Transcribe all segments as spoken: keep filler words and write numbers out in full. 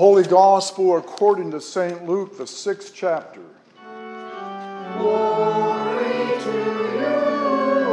Holy Gospel according to Saint Luke, the sixth chapter. Glory to you,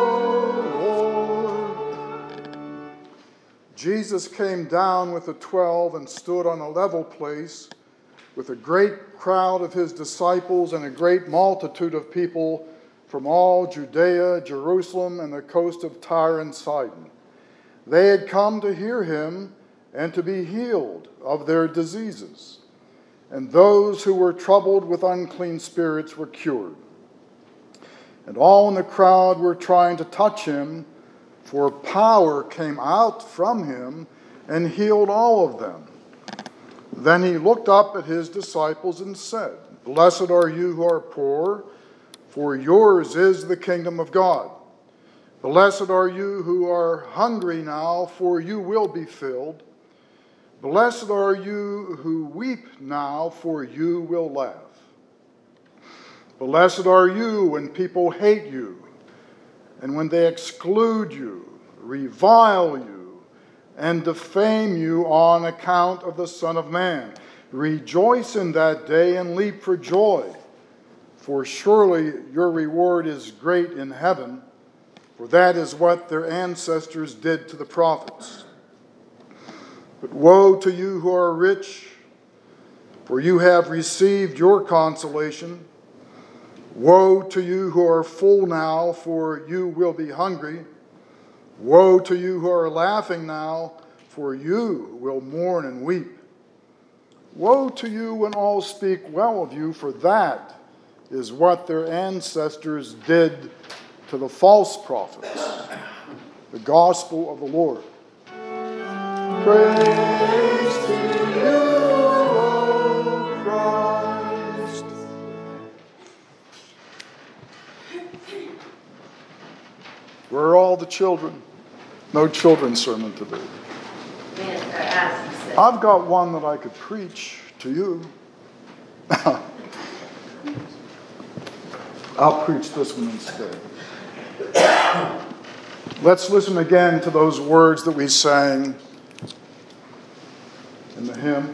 O Lord. Jesus came down with the twelve and stood on a level place with a great crowd of his disciples and a great multitude of people from all Judea, Jerusalem, and the coast of Tyre and Sidon. They had come to hear him and to be healed of their diseases. And those who were troubled with unclean spirits were cured. And all in the crowd were trying to touch him, for power came out from him and healed all of them. Then he looked up at his disciples and said, "Blessed are you who are poor, for yours is the kingdom of God. Blessed are you who are hungry now, for you will be filled. Blessed are you who weep now, for you will laugh. Blessed are you when people hate you, and when they exclude you, revile you, and defame you on account of the Son of Man. Rejoice in that day and leap for joy, for surely your reward is great in heaven, for that is what their ancestors did to the prophets. But woe to you who are rich, for you have received your consolation. Woe to you who are full now, for you will be hungry. Woe to you who are laughing now, for you will mourn and weep. Woe to you when all speak well of you, for that is what their ancestors did to the false prophets." The Gospel of the Lord. Praise to you, O Christ. Where are all the children? No children's sermon today. I've got one that I could preach to you. I'll preach this one instead. Let's listen again to those words that we sang in the hymn.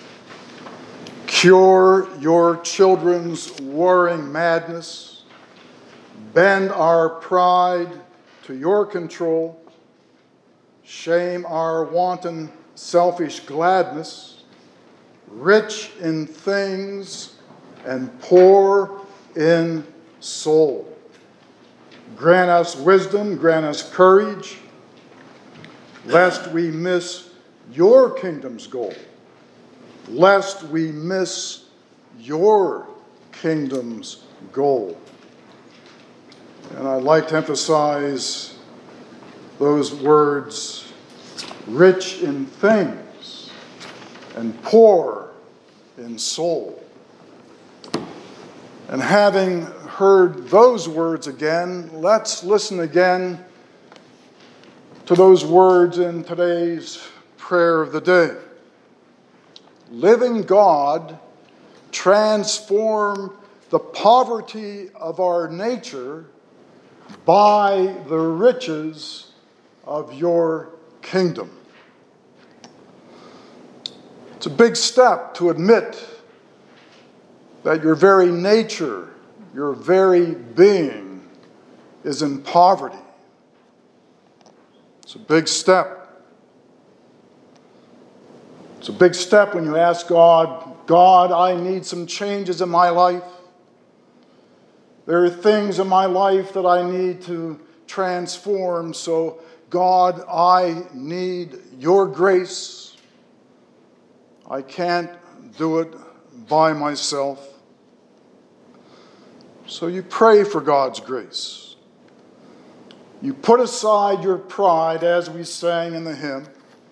Cure your children's warring madness. Bend our pride to your control. Shame our wanton selfish gladness. Rich in things and poor in soul. Grant us wisdom, grant us courage, lest we miss your kingdom's goal, lest we miss your kingdom's goal. And I'd like to emphasize those words, rich in things and poor in soul. And having heard those words again, let's listen again to those words in today's prayer of the day. Living God, transform the poverty of our nature by the riches of your kingdom. It's a big step to admit that your very nature, your very being is in poverty. It's a big step. It's a big step when you ask God, God, I need some changes in my life. There are things in my life that I need to transform. So, God, I need your grace. I can't do it by myself. So you pray for God's grace. You put aside your pride, as we sang in the hymn.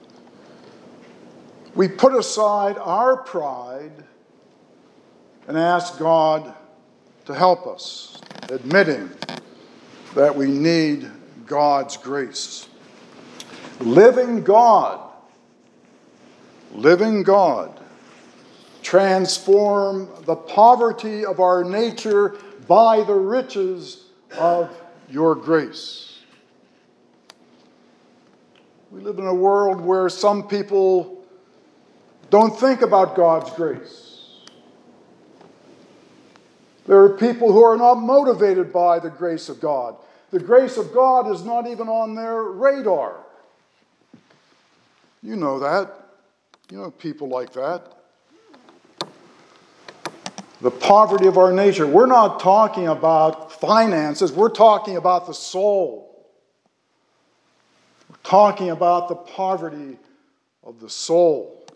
We put aside our pride and ask God to help us, admitting that we need God's grace. Living God, living God, transform the poverty of our nature by the riches of your grace. We live in a world where some people don't think about God's grace. There are people who are not motivated by the grace of God. The grace of God is not even on their radar. You know that. You know people like that. The poverty of our nature. We're not talking about finances. We're talking about the soul. We're talking about the poverty of the soul.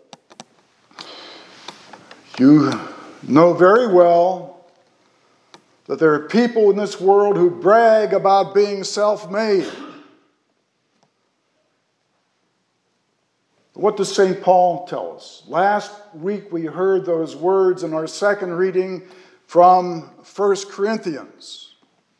You know very well that there are people in this world who brag about being self-made. What does Saint Paul tell us? Last week we heard those words in our second reading from First Corinthians.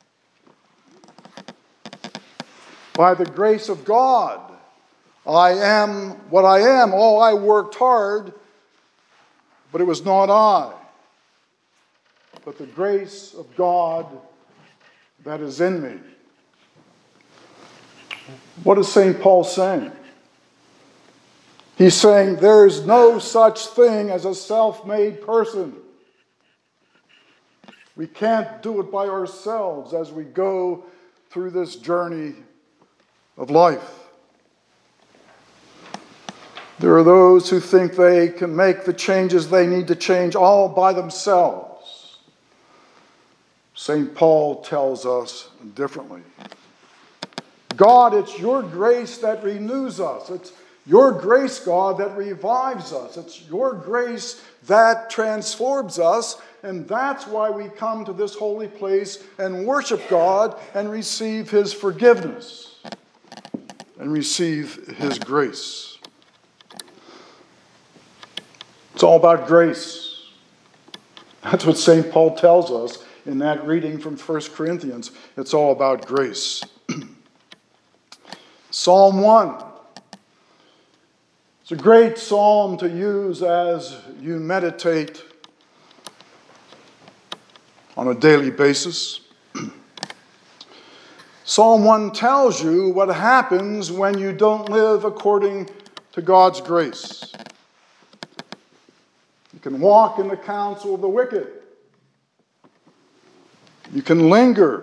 By the grace of God, I am what I am. Oh, I worked hard, but it was not I, but the grace of God that is in me. What is Saint Paul saying? He's saying there is no such thing as a self-made person. We can't do it by ourselves as we go through this journey of life. There are those who think they can make the changes they need to change all by themselves. Saint Paul tells us differently. God, it's your grace that renews us. It's your grace, God, that revives us. It's your grace that transforms us. And that's why we come to this holy place and worship God and receive His forgiveness and receive His grace. It's all about grace. That's what Saint Paul tells us in that reading from First Corinthians. It's all about grace. Psalm one. It's a great psalm to use as you meditate on a daily basis. Psalm one tells you what happens when you don't live according to God's grace. You can walk in the counsel of the wicked. You can linger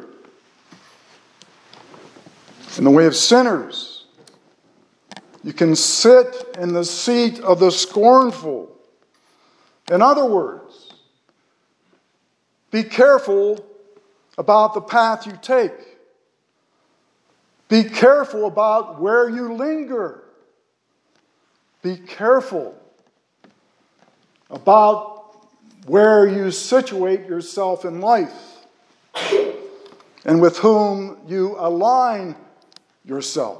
in the way of sinners. You can sit in the seat of the scornful. In other words, be careful about the path you take. Be careful about where you linger. Be careful about where you situate yourself in life and with whom you align yourself.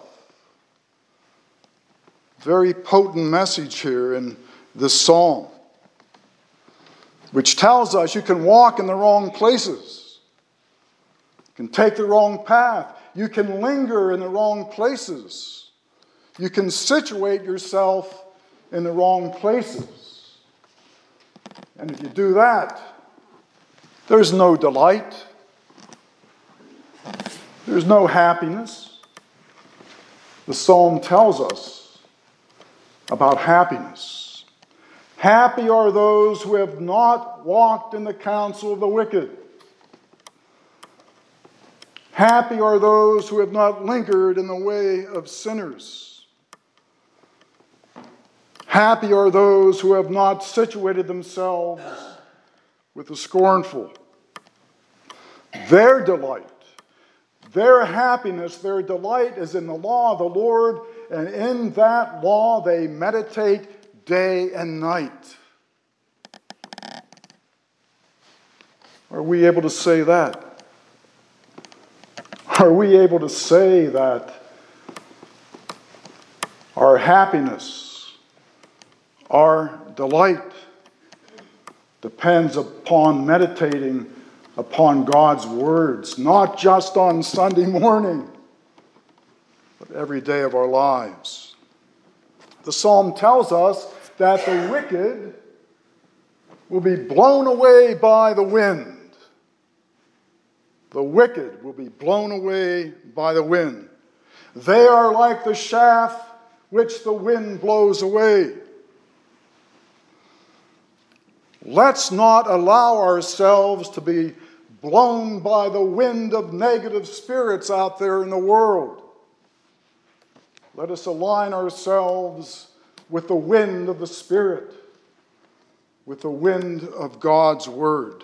Very potent message here in this psalm, which tells us you can walk in the wrong places. You can take the wrong path. You can linger in the wrong places. You can situate yourself in the wrong places. And if you do that, there's no delight. There's no happiness. The psalm tells us about happiness. Happy are those who have not walked in the counsel of the wicked. Happy are those who have not lingered in the way of sinners. Happy are those who have not situated themselves with the scornful. Their delight, their happiness, their delight is in the law of the Lord, and in that law they meditate day and night. Are we able to say that? Are we able to say that our happiness, our delight depends upon meditating upon God's words, not just on Sunday morning, but every day of our lives? The psalm tells us that the wicked will be blown away by the wind. The wicked will be blown away by the wind. They are like the chaff which the wind blows away. Let's not allow ourselves to be blown by the wind of negative spirits out there in the world. Let us align ourselves with the wind of the Spirit, with the wind of God's Word.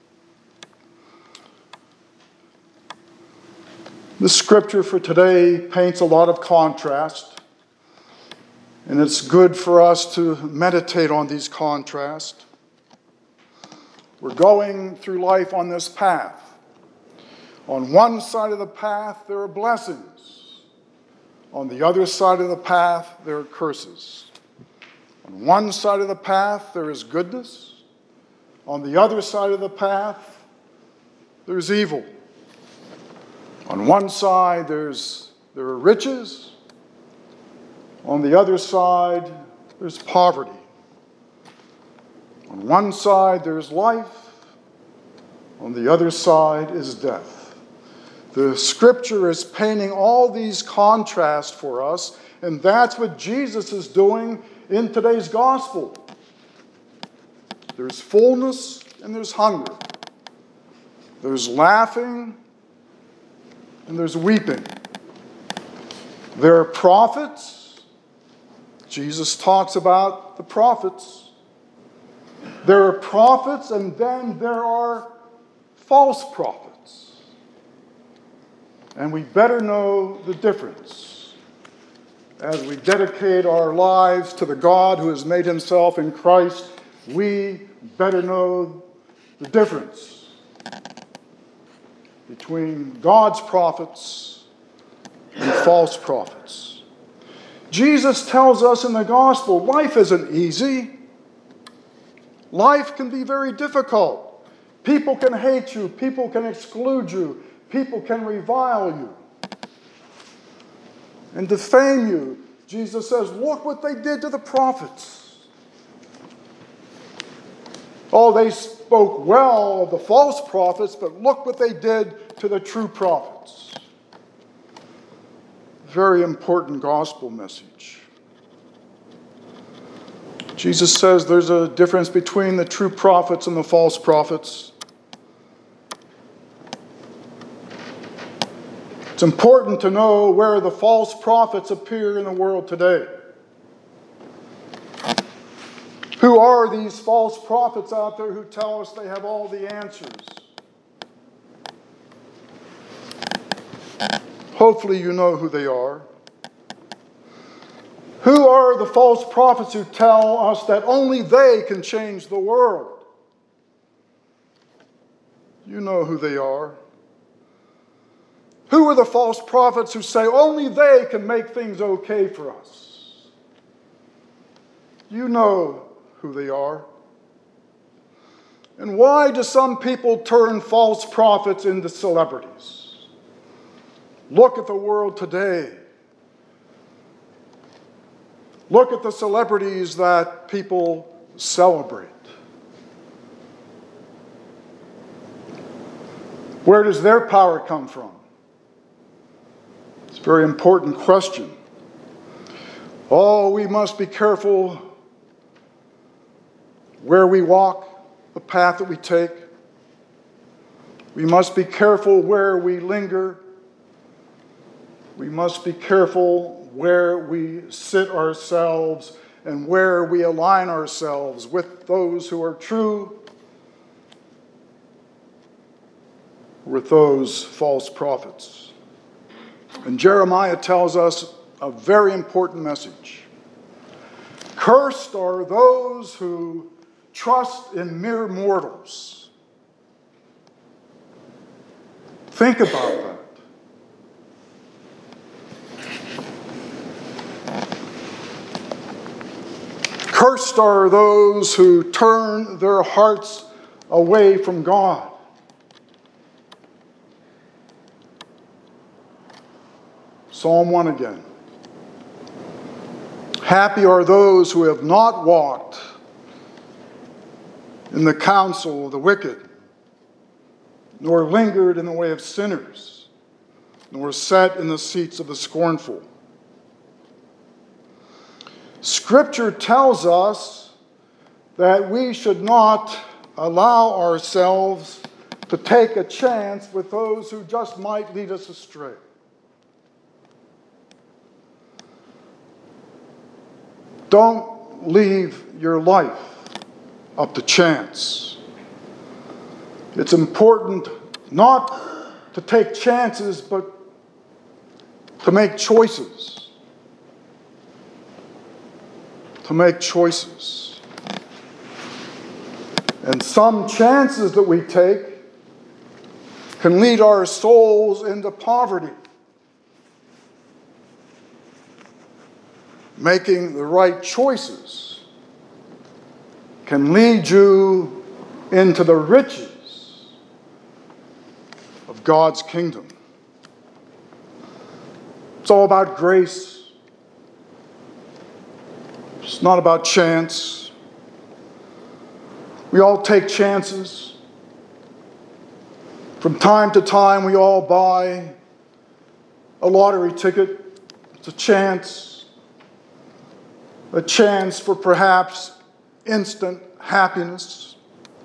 The scripture for today paints a lot of contrast, and it's good for us to meditate on these contrasts. We're going through life on this path. On one side of the path, there are blessings. On the other side of the path, there are curses. On one side of the path, there is goodness. On the other side of the path, there's evil. On one side, there's there are riches. On the other side, there's poverty. On one side, there's life. On the other side is death. The Scripture is painting all these contrasts for us, and that's what Jesus is doing in today's gospel. There's fullness and there's hunger. There's laughing and there's weeping. There are prophets. Jesus talks about the prophets. There are prophets, and then there are false prophets. And we better know the difference as we dedicate our lives to the God who has made himself in Christ. We better know the difference between God's prophets and false prophets. Jesus tells us in the gospel, life isn't easy. Life can be very difficult. People can hate you. People can exclude you. People can revile you and defame you. Jesus says, look what they did to the prophets. Oh, they spoke well of the false prophets, but look what they did to the true prophets. Very important gospel message. Jesus says there's a difference between the true prophets and the false prophets. It's important to know where the false prophets appear in the world today. Who are these false prophets out there who tell us they have all the answers? Hopefully you know who they are. Who are the false prophets who tell us that only they can change the world? You know who they are. Who are the false prophets who say only they can make things okay for us? You know who they are. And why do some people turn false prophets into celebrities? Look at the world today. Look at the celebrities that people celebrate. Where does their power come from? It's a very important question. Oh, we must be careful where we walk, the path that we take. We must be careful where we linger. We must be careful where we sit ourselves and where we align ourselves with those who are true, with those false prophets. And Jeremiah tells us a very important message. Cursed are those who trust in mere mortals. Think about that. Cursed are those who turn their hearts away from God. Psalm one again. Happy are those who have not walked in the counsel of the wicked, nor lingered in the way of sinners, nor sat in the seats of the scornful. Scripture tells us that we should not allow ourselves to take a chance with those who just might lead us astray. Don't leave your life up to chance. It's important not to take chances, but to make choices. To make choices. And some chances that we take can lead our souls into poverty. Making the right choices can lead you into the riches of God's kingdom. It's all about grace. It's not about chance. We all take chances. From time to time, we all buy a lottery ticket. It's a chance. A chance for perhaps instant happiness.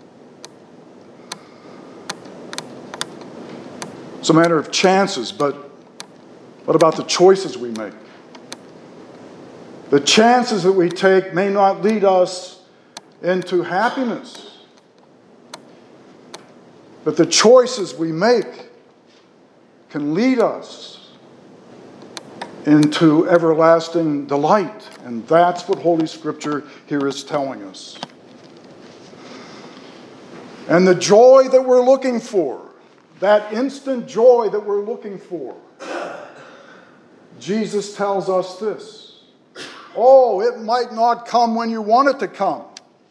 It's a matter of chances, but what about the choices we make? The chances that we take may not lead us into happiness, but the choices we make can lead us into everlasting delight. And that's what Holy Scripture here is telling us. And the joy that we're looking for, that instant joy that we're looking for, Jesus tells us this. Oh, it might not come when you want it to come.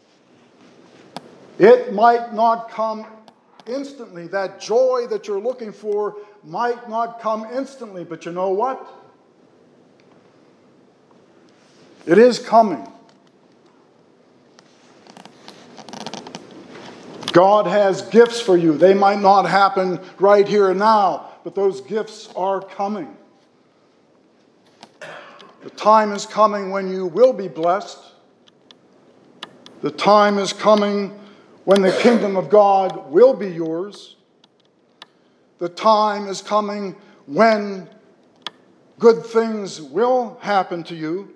It might not come instantly. That joy that you're looking for might not come instantly. But you know what? It is coming. God has gifts for you. They might not happen right here and now, but those gifts are coming. The time is coming when you will be blessed. The time is coming when the kingdom of God will be yours. The time is coming when good things will happen to you.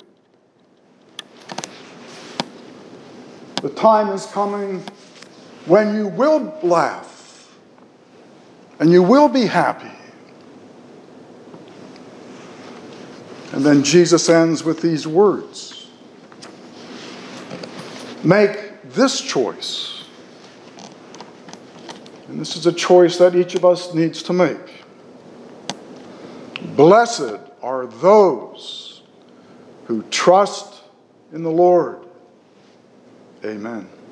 The time is coming when you will laugh and you will be happy. And then Jesus ends with these words. Make this choice. And this is a choice that each of us needs to make. Blessed are those who trust in the Lord. Amen.